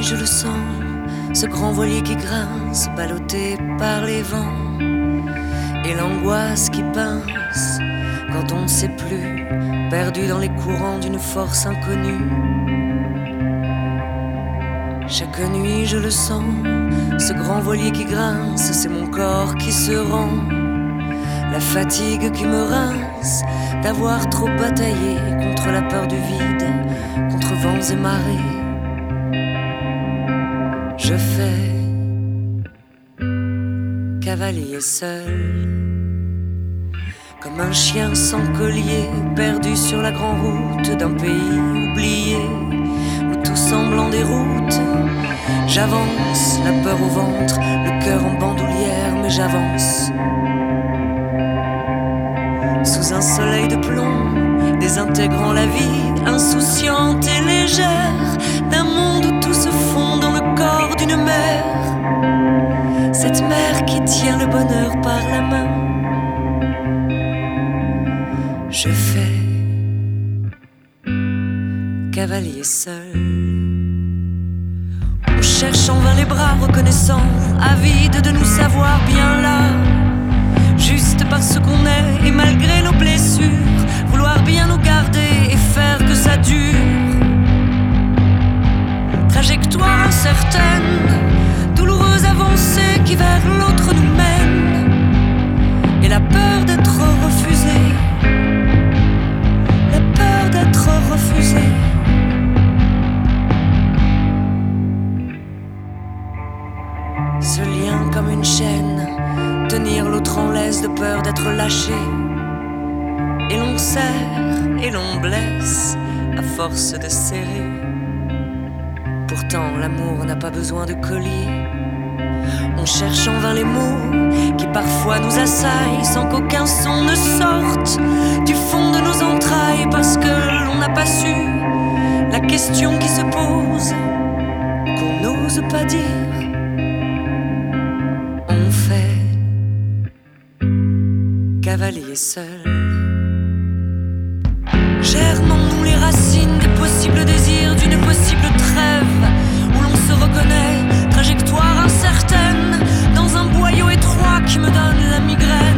nuit je le sens, ce grand voilier qui grince, ballotté par les vents, et l'angoisse qui pince quand on ne sait plus, perdu dans les courants d'une force inconnue. Chaque nuit je le sens, ce grand voilier qui grince, c'est mon corps qui se rend, la fatigue qui me rince d'avoir trop bataillé contre la peur du vide, contre vents et marées. Je fais cavalier seul, comme un chien sans collier, perdu sur la grande route d'un pays oublié, où tout semble en déroute. J'avance, la peur au ventre, le cœur en bandoulière, mais j'avance. Sous un soleil de plomb, désintégrant la vie, insouciante et légère, d'un monde où tout se fond dans le corps d'une mère. Cette mère qui tient le bonheur par la main. Je fais cavalier seul. On cherche en vain les bras reconnaissants, avides de nous savoir bien là, juste parce qu'on est, et malgré nos blessures, vouloir bien nous garder et faire que ça dure. Trajectoire incertaine, douloureuse avancée qui vers l'autre nous mène, et la peur d'être refusé, la peur d'être refusé. Ce lien comme une chaîne, tenir l'autre en laisse de peur d'être lâché. Et l'on serre et l'on blesse à force de serrer. Pourtant l'amour n'a pas besoin de collier. On cherche en vain les mots qui parfois nous assaillent, sans qu'aucun son ne sorte du fond de nos entrailles, parce que l'on n'a pas su la question qui se pose, qu'on n'ose pas dire. On fait cavalier seul. Germent en nous les racines des possibles désirs, d'une possible trêve où l'on se reconnaît, trajectoire incertaine dans un boyau étroit qui me donne la migraine.